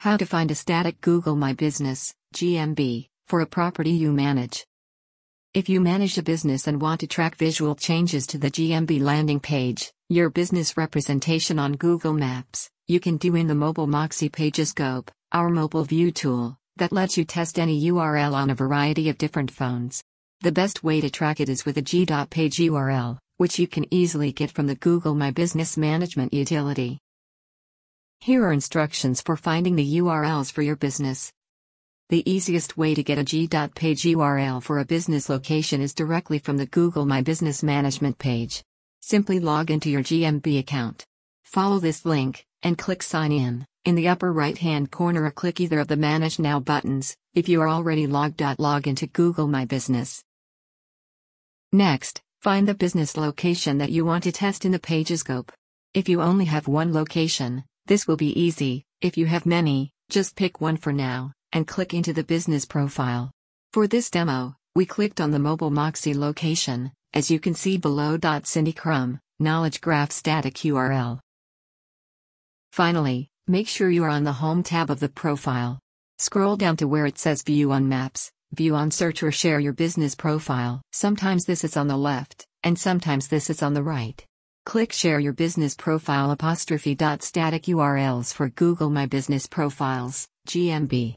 How to find a static Google My Business, GMB, for a property you manage. If you manage a business and want to track visual changes to the GMB landing page, your business representation on Google Maps, you can do in the Mobile Moxie Pagescope, our mobile view tool, that lets you test any URL on a variety of different phones. The best way to track it is with a g.page URL, which you can easily get from the Google My Business Management utility. Here are instructions for finding the URLs for your business. The easiest way to get a g.page URL for a business location is directly from the Google My Business Management page. Simply log into your GMB account. Follow this link, and click Sign In. In the upper right-hand corner, click either of the Manage Now buttons, if you are already logged out. Log into Google My Business. Next, find the business location that you want to test in the Pagescope. If you only have one location, this will be easy. If you have many, just pick one for now, and click into the business profile. For this demo, we clicked on the Mobile Moxie location, as you can see below. Cindy Crum, Knowledge Graph Static URL. Finally, make sure you are on the Home tab of the profile. Scroll down to where it says View on Maps, View on Search, or Share Your Business Profile. Sometimes this is on the left, and sometimes this is on the right. Click Share Your Business Profile '. Static URLs for Google My Business Profiles, GMB.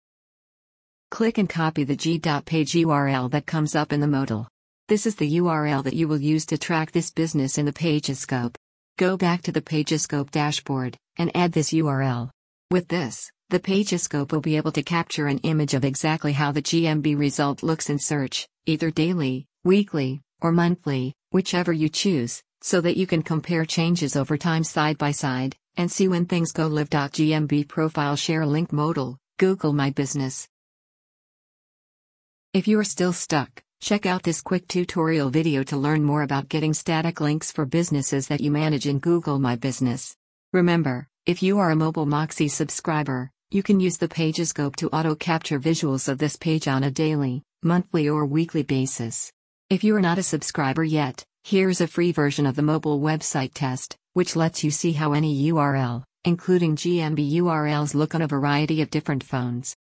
Click and copy the g.page URL that comes up in the modal. This is the URL that you will use to track this business in the Pagescope. Go back to the Pagescope dashboard, and add this URL. With this, the Pagescope will be able to capture an image of exactly how the GMB result looks in search, either daily, weekly, or monthly, whichever you choose, so that you can compare changes over time side by side, and see when things go live. GMB Profile Share Link Modal, Google My Business. If you are still stuck, check out this quick tutorial video to learn more about getting static links for businesses that you manage in Google My Business. Remember, if you are a Mobile Moxie subscriber, you can use the Pagescope to auto-capture visuals of this page on a daily, monthly, or weekly basis. If you are not a subscriber yet, here's a free version of the mobile website test, which lets you see how any URL, including GMB URLs, look on a variety of different phones.